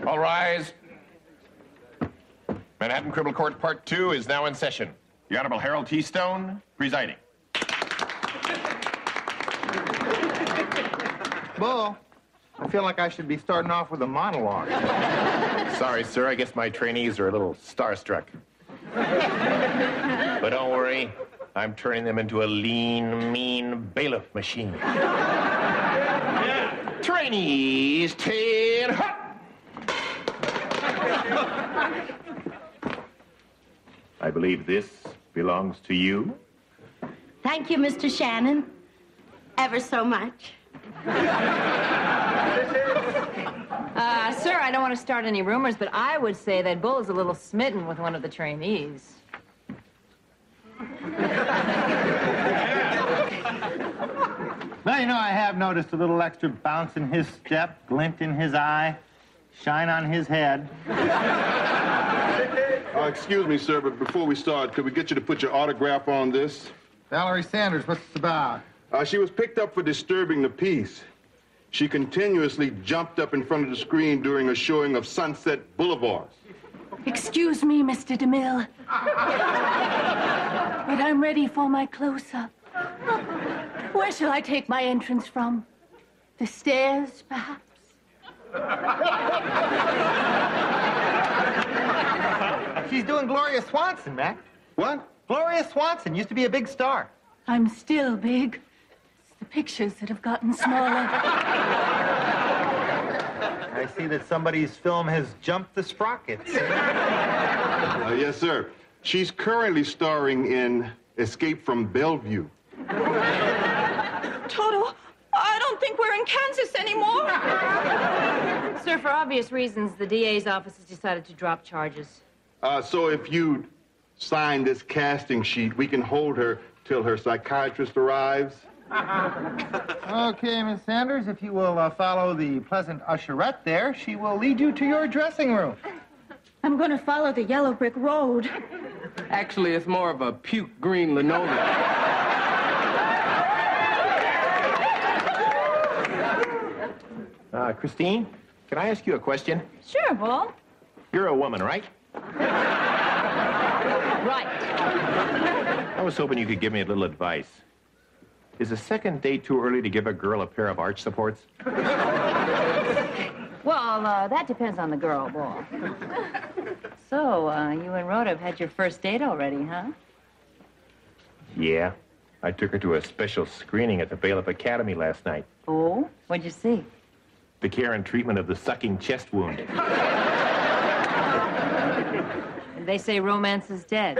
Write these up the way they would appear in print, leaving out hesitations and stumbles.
All rise. Manhattan Criminal Court Part 2 is now in session. The Honorable Harold T. Stone, presiding. Bull, I feel like I should be starting off with a monologue. Sorry, sir. I guess my trainees are a little starstruck. But don't worry. I'm turning them into a lean, mean bailiff machine. Trainees, 10 hot! I believe this belongs to you. Thank you, Mr. Shannon. Ever so much. Sir, I don't want to start any rumors, but I would say that Bull is a little smitten with one of the trainees. Well, you know, I have noticed a little extra bounce in his step, glint in his eye, shine on his head. Excuse me, sir, but before we start, could we get you to put your autograph on this? Valerie Sanders, what's this about? She was picked up for disturbing the peace. She continuously jumped up in front of the screen during a showing of Sunset Boulevard. Excuse me, Mr. DeMille. But I'm ready for my close-up. Where shall I take my entrance from? The stairs, perhaps? She's doing Gloria Swanson, Mac. What? Gloria Swanson used to be a big star. I'm still big. It's the pictures that have gotten smaller. I see that somebody's film has jumped the sprockets. Yes, sir. She's currently starring in Escape from Bellevue. Toto, I don't think we're in Kansas anymore. Sir, for obvious reasons, the DA's office has decided to drop charges. So if you sign this casting sheet, we can hold her till her psychiatrist arrives. Okay, Miss Sanders, if you will follow the pleasant usherette there, she will lead you to your dressing room. I'm going to follow the yellow brick road. Actually, it's more of a puke green linoleum. Christine, can I ask you a question? Sure, Bull. You're a woman, right? Right. I was hoping you could give me a little advice. Is a second date too early to give a girl a pair of arch supports? Well, that depends on the girl, Bull. So, you and Rhoda have had your first date already, huh? Yeah. I took her to a special screening at the Bailiff Academy last night. Oh? What'd you see? The care and treatment of the sucking chest wound. They say romance is dead.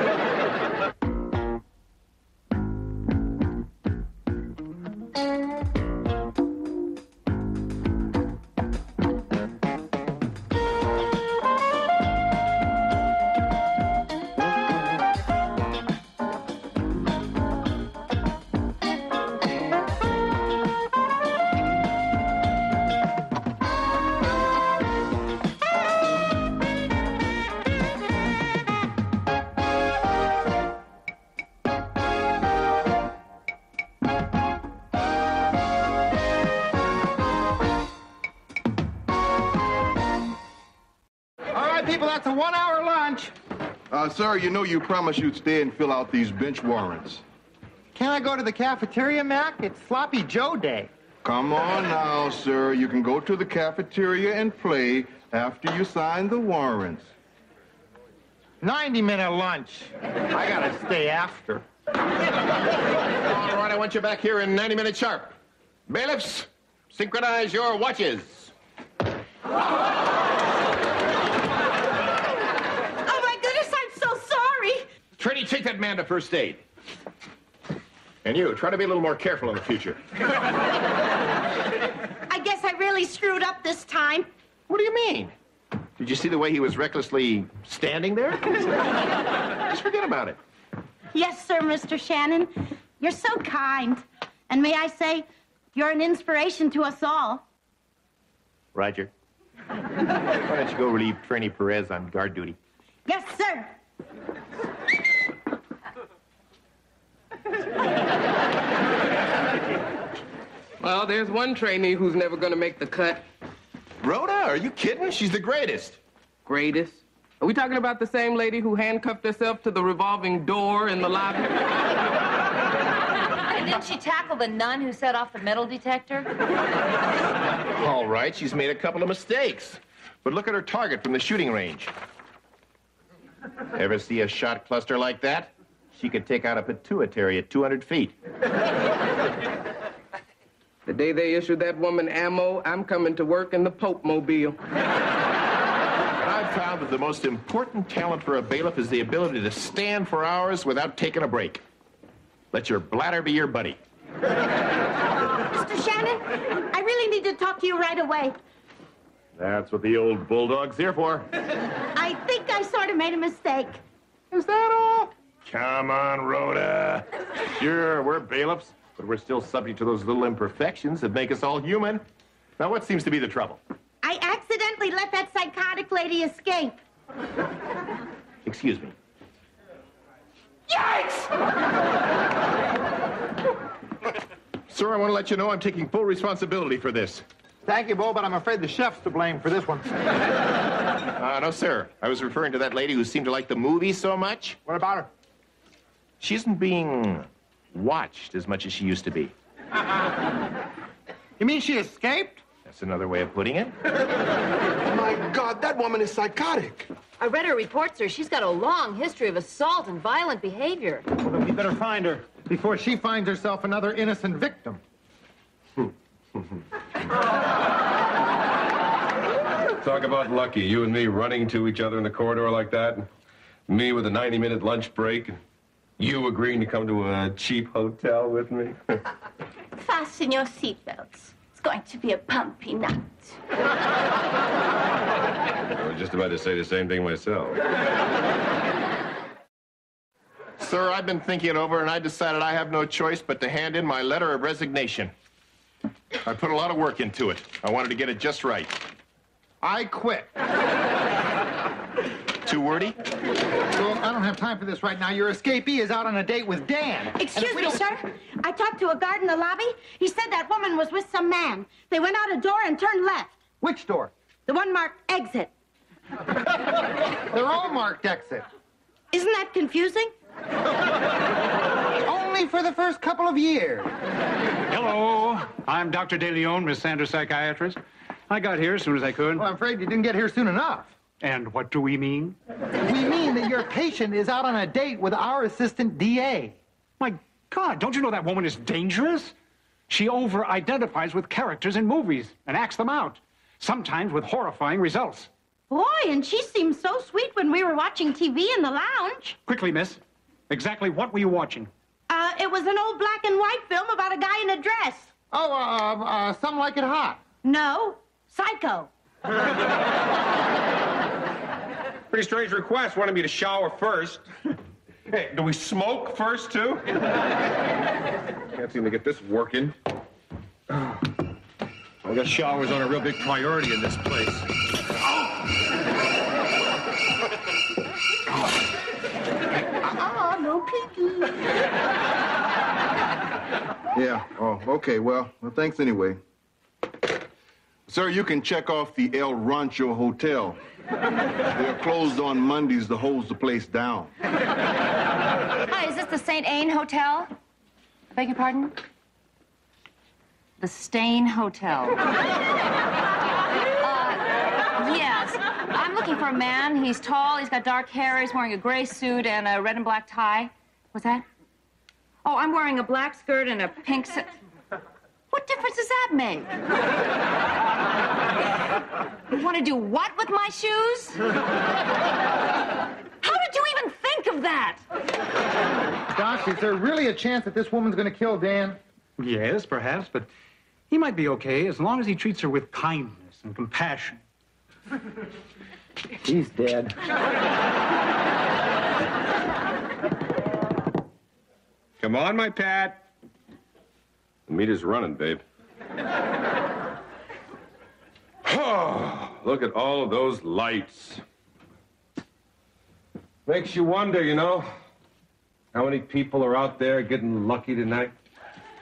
People, that's a 1-hour lunch. Sir, you know you promised you'd stay and fill out these bench warrants. Can I go to the cafeteria, Mac? It's Sloppy Joe Day. Come on now, sir. You can go to the cafeteria and play after you sign the warrants. 90-minute lunch. I gotta stay after. All right, I want you back here in 90 minutes sharp. Bailiffs, synchronize your watches. Trainee, take that man to first aid. And you, try to be a little more careful in the future. I guess I really screwed up this time. What do you mean? Did you see the way he was recklessly standing there? Just forget about it. Yes, sir, Mr. Shannon. You're so kind. And may I say, you're an inspiration to us all. Roger. Why don't you go relieve Trainee Perez on guard duty? Yes, sir. Well, there's one trainee who's never going to make the cut. Rhoda are you kidding? She's the greatest. Greatest? Are we talking about the same lady who handcuffed herself to the revolving door in the lobby? And didn't she tackle the nun who set off the metal detector? All right, she's made a couple of mistakes. But look at her target from the shooting range. Ever see a shot cluster like that? She could take out a pituitary at 200 feet. The day they issued that woman ammo, I'm coming to work in the Pope Mobile. And I've found that the most important talent for a bailiff is the ability to stand for hours without taking a break. Let your bladder be your buddy. Mr. Shannon, I really need to talk to you right away. That's what the old bulldog's here for. I think I sort of made a mistake. Is that all? Come on, Rhoda. Sure, we're bailiffs, but we're still subject to those little imperfections that make us all human. Now, what seems to be the trouble? I accidentally let that psychotic lady escape. Excuse me. Yikes! Sir, I want to let you know I'm taking full responsibility for this. Thank you, Bo, but I'm afraid the chef's to blame for this one. No, sir. I was referring to that lady who seemed to like the movie so much. What about her? She isn't being watched as much as she used to be. You mean she escaped? That's another way of putting it. My God, that woman is psychotic. I read her report, sir. She's got a long history of assault and violent behavior. Well, then we better find her before she finds herself another innocent victim. Talk about lucky. You and me running to each other in the corridor like that. Me with a 90-minute lunch break. And you agreeing to come to a cheap hotel with me. Fasten your seatbelts. It's going to be a bumpy night. I was just about to say the same thing myself. Sir, I've been thinking it over, and I decided I have no choice but to hand in my letter of resignation. I put a lot of work into it. I wanted to get it just right. I quit. Too wordy? Well, I don't have time for this right now. Your escapee is out on a date with Dan. Excuse me, sir. I talked to a guard in the lobby. He said that woman was with some man. They went out a door and turned left. Which door? The one marked exit. They're all marked exit. Isn't that confusing? Only for the first couple of years. Hello, I'm Dr. De Leon, Miss Sanders' psychiatrist. I got here as soon as I could. Well, I'm afraid you didn't get here soon enough. And what do we mean? We mean that your patient is out on a date with our assistant DA. My God, don't you know that woman is dangerous? She over-identifies with characters in movies and acts them out, sometimes with horrifying results. Boy, and she seemed so sweet when we were watching TV in the lounge. Quickly, miss. Exactly what were you watching? It was an old black and white film about a guy in a dress. Oh, Some Like It Hot. No, Psycho. Pretty strange request, wanting me to shower first. Hey, do we smoke first, too? Can't seem to get this working. I guess showers aren't a real big priority in this place. No peeking. Yeah, oh, okay, well, thanks anyway. Sir, you can check off the El Rancho Hotel. They're closed on Mondays to hold the place down. Hi, is this the St. Ain Hotel? I beg your pardon? The Stain Hotel. Yes. I'm looking for a man. He's tall, he's got dark hair, he's wearing a gray suit and a red and black tie. What's that? Oh, I'm wearing a black skirt and a pink What difference does that make? You want to do what with my shoes? How did you even think of that? Doc, is there really a chance that this woman's going to kill Dan? Yes, perhaps, but he might be okay as long as he treats her with kindness and compassion. He's dead. Come on, my Pat. The meter's running, babe. Oh, look at all of those lights. Makes you wonder, you know, how many people are out there getting lucky tonight?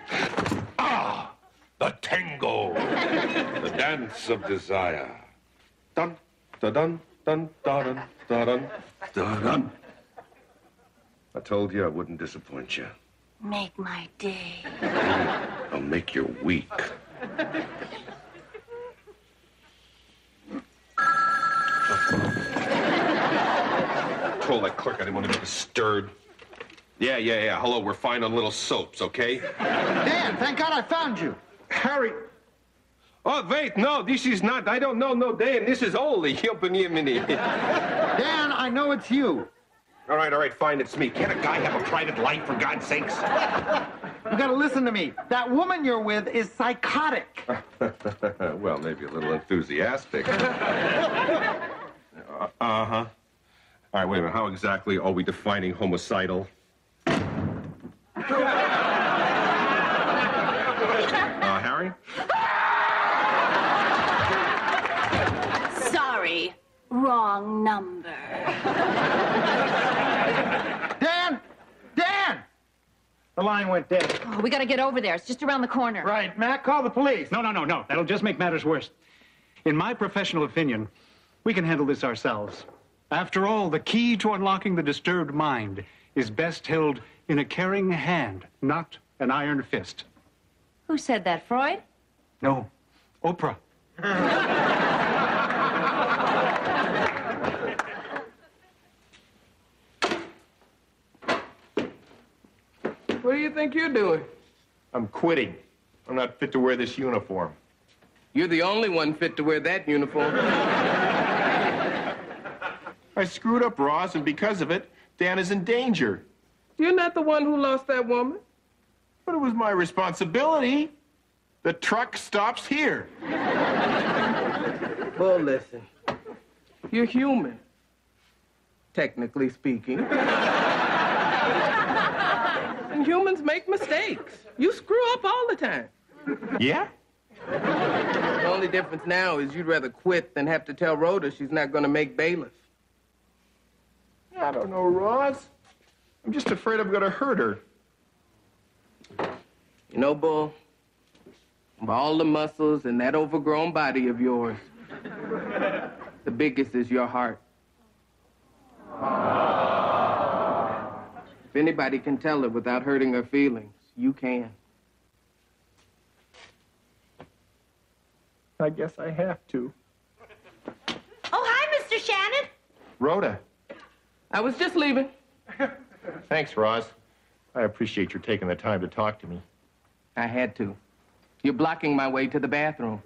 The tango. The dance of desire. dun, dun, dun, dun, dun, dun, dun, dun, dun. I told you I wouldn't disappoint you. Make my day. I'll make your week. Told that clerk I didn't want to be disturbed. Yeah. Hello, we're fine on little soaps, okay? Dan, thank God I found you. Harry. Oh, wait, no, this is not. I don't know, no, Dan. This is Ole. Dan, I know it's you. All right, fine, it's me. Can't a guy have a private life, for God's sakes? You gotta listen to me. That woman you're with is psychotic. Well, maybe a little enthusiastic. Uh-huh. All right, wait a minute. How exactly are we defining homicidal? Harry? Sorry, wrong number. Dan! The line went dead. Oh, we gotta get over there. It's just around the corner. Right, Mac, call the police. No. That'll just make matters worse. In my professional opinion, we can handle this ourselves. After all, the key to unlocking the disturbed mind is best held in a caring hand, not an iron fist. Who said that, Freud? No, Oprah. What do you think you're doing? I'm quitting. I'm not fit to wear this uniform. You're the only one fit to wear that uniform. I screwed up, Ross, and because of it, Dan is in danger. You're not the one who lost that woman. But it was my responsibility. The truck stops here. Well, listen. You're human, technically speaking. And humans make mistakes. You screw up all the time. Yeah? The only difference now is you'd rather quit than have to tell Rhoda she's not going to make bailiff. I don't know, Ross. I'm just afraid I'm going to hurt her. You know, Bull, of all the muscles in that overgrown body of yours, the biggest is your heart. If anybody can tell her without hurting her feelings, you can. I guess I have to. Oh, hi, Mr. Shannon. Rhoda. I was just leaving. Thanks, Ross. I appreciate your taking the time to talk to me. I had to. You're blocking my way to the bathroom.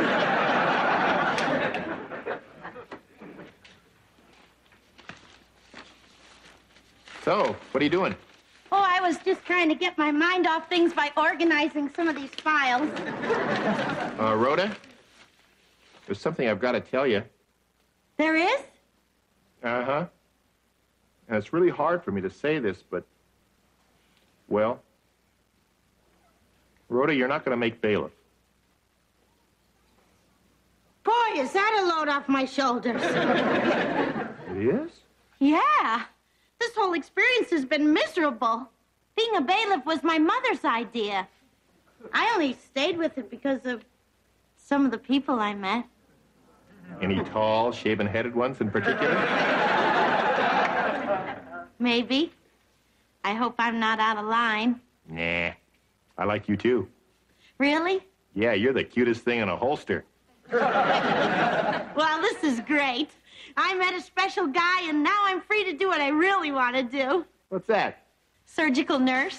So, what are you doing? Oh, I was just trying to get my mind off things by organizing some of these files. Rhoda? There's something I've got to tell you. There is? Uh-huh. And it's really hard for me to say this, but, well, Rhoda, you're not going to make bailiff. Boy, is that a load off my shoulders. It is? Yeah. This whole experience has been miserable. Being a bailiff was my mother's idea. I only stayed with it because of some of the people I met. Any tall, shaven-headed ones in particular? Maybe. I hope I'm not out of line. Nah. I like you, too. Really? Yeah, you're the cutest thing in a holster. Well, this is great. I met a special guy, and now I'm free to do what I really want to do. What's that? Surgical nurse.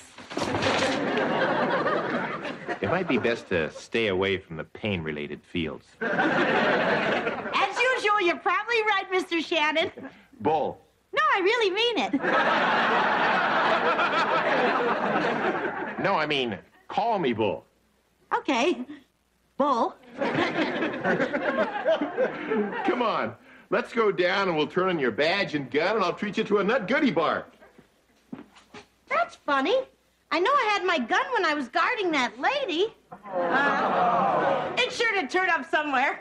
It might be best to stay away from the pain-related fields. As usual, you're probably right, Mr. Shannon. Bull. No, I really mean it. No, I mean, call me Bull. Okay. Bull. Come on. Let's go down and we'll turn on your badge and gun and I'll treat you to a nut goodie bar. That's funny. I know I had my gun when I was guarding that lady. It's sure to turn up somewhere.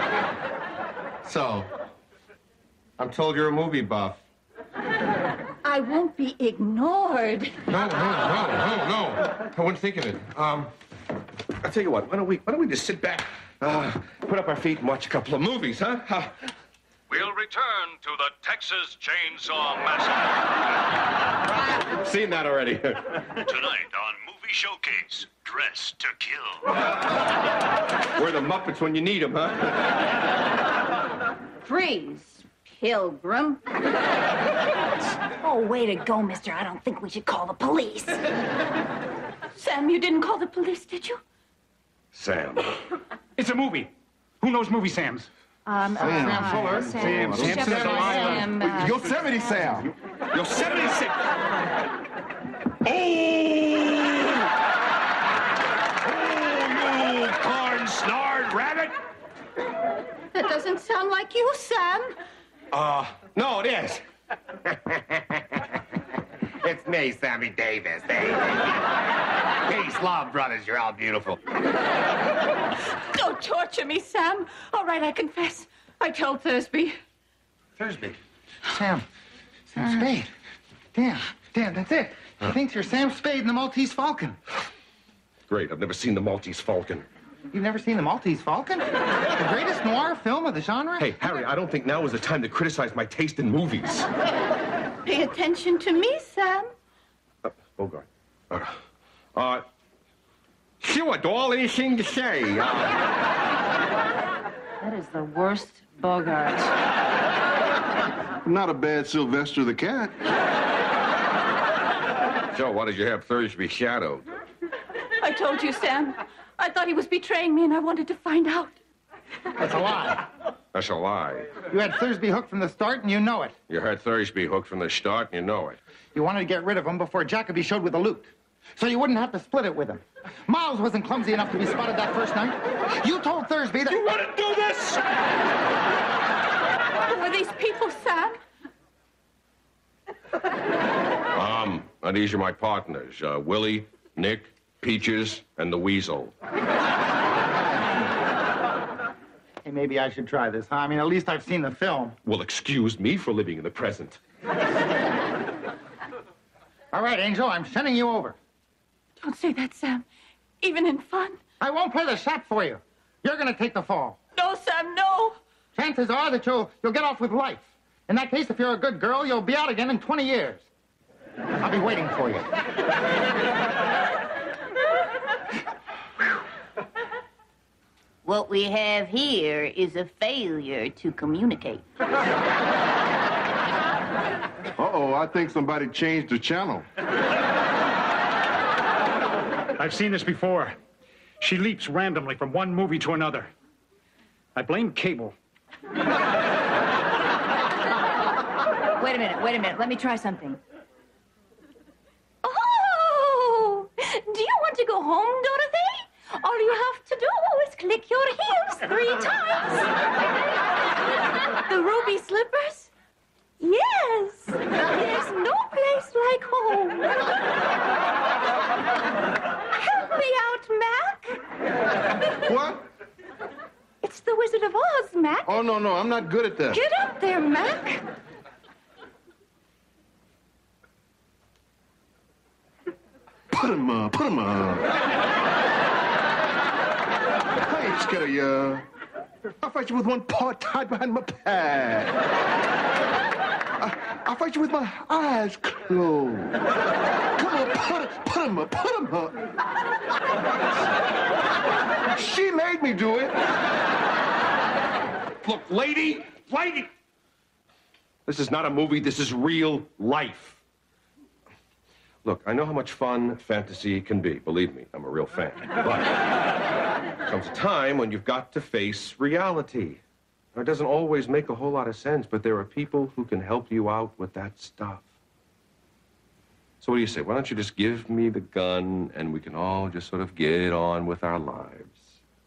So, I'm told you're a movie buff. I I won't be ignored. No. I wasn't thinking it. I'll tell you what. Why don't we just sit back, put up our feet and watch a couple of movies, huh? We'll return to the Texas Chainsaw Massacre. Seen that already. Tonight on Movie Showcase, Dress to Kill. We're the Muppets when you need them, huh? Freeze, Pilgrim. Oh, way to go, mister. I don't think we should call the police. Sam, you didn't call the police, did you? Sam. It's a movie. Who knows movie Sams? Sam Fuller. Sam Yosemite Sam. Yosemite Sam. Oh, you corn-snarled rabbit! That doesn't sound like you, Sam. No, it is. It's me, Sammy Davis. Hey. Peace, love, brothers. You're all beautiful. Don't torture me, Sam. All right, I confess. I told Thursby. Thursby. Sam Spade. Dan, that's it. He thinks you're Sam Spade in the Maltese Falcon. Great. I've never seen the Maltese Falcon. You've never seen the Maltese Falcon? The greatest noir film of the genre? Hey, Harry, I don't think now is the time to criticize my taste in movies. Pay attention to me, Sam. Bogart. Sure, doll, anything to say? That is the worst Bogart. Not a bad Sylvester the Cat. So, why did you have Thursby shadowed? I told you, Sam. I thought he was betraying me, and I wanted to find out. That's a lie. That's a lie. You had Thursby hooked from the start, and you know it. You had Thursby hooked from the start, and you know it. You wanted to get rid of him before Jacoby showed with the loot, so you wouldn't have to split it with him. Miles wasn't clumsy enough to be spotted that first night. You told Thursby that... You want to do this? Who are these people, Sam? These are my partners, Willie, Nick, Peaches, and the Weasel. Hey, maybe I should try this, huh? I mean, at least I've seen the film. Well, excuse me for living in the present. All right, Angel, I'm sending you over. Don't say that, Sam. Even in fun. I won't play the sap for you. You're going to take the fall. No, Sam, no. Chances are that you'll get off with life. In that case, if you're a good girl, you'll be out again in 20 years. I'll be waiting for you. What we have here is a failure to communicate. Uh-oh, I think somebody changed the channel. I've seen this before. She leaps randomly from one movie to another. I blame cable. Wait a minute. Let me try something. Oh! Do you want to go home, Dorothy? All you have to do is click your heels 3 times. The ruby slippers? Yes. There's no place like home. Help me out, Mac. What? It's the Wizard of Oz, Mac. Oh, no, I'm not good at that. Get up there, Mac. Put him up. I ain't scared of you. I'll fight you with one paw tied behind my back. I'll fight you with my eyes closed. Come on, put him up. She made me do it. Look, lady. This is not a movie. This is real life. Look, I know how much fun fantasy can be. Believe me, I'm a real fan. But there comes a time when you've got to face reality. Now, it doesn't always make a whole lot of sense, but there are people who can help you out with that stuff. So what do you say? Why don't you just give me the gun and we can all just sort of get on with our lives?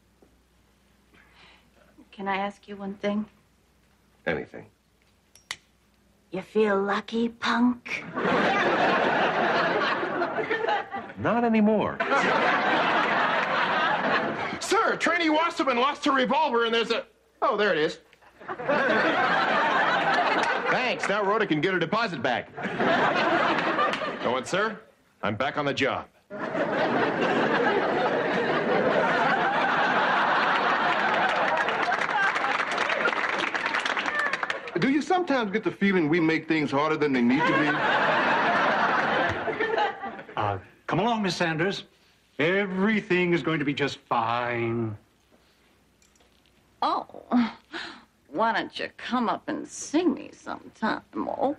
Can I ask you one thing? Anything. You feel lucky, punk? Not anymore. Sir, trainee Wasserman lost her revolver and there's a... Oh, there it is. Thanks. Now Rhoda can get her deposit back. Know what, sir? I'm back on the job. Do you sometimes get the feeling we make things harder than they need to be? Come along, Miss Sanders. Everything is going to be just fine. Oh, why don't you come up and sing me sometime? Oh.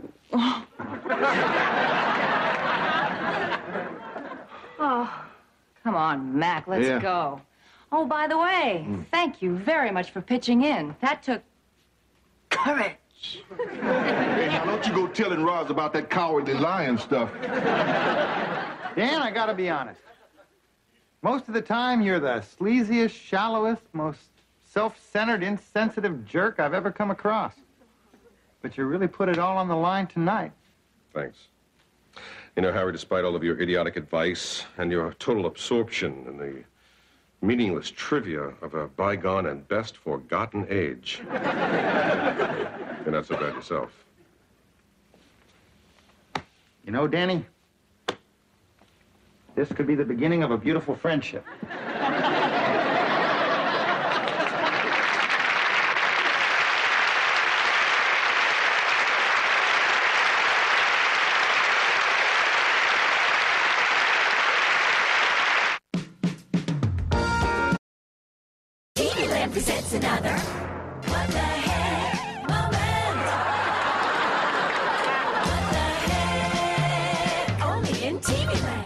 Oh, come on, Mac, let's go. Oh, by the way, thank you very much for pitching in. That took courage. Hey, now don't you go telling Roz about that cowardly lion stuff. Dan, I gotta be honest. Most of the time, you're the sleaziest, shallowest, most self-centered, insensitive jerk I've ever come across. But you really put it all on the line tonight. Thanks. You know, Harry, despite all of your idiotic advice and your total absorption in the meaningless trivia of a bygone and best forgotten age, you're not so bad yourself. You know, Danny, this could be the beginning of a beautiful friendship. TV Land presents another What the Heck moment. What the heck? Only in TV Land.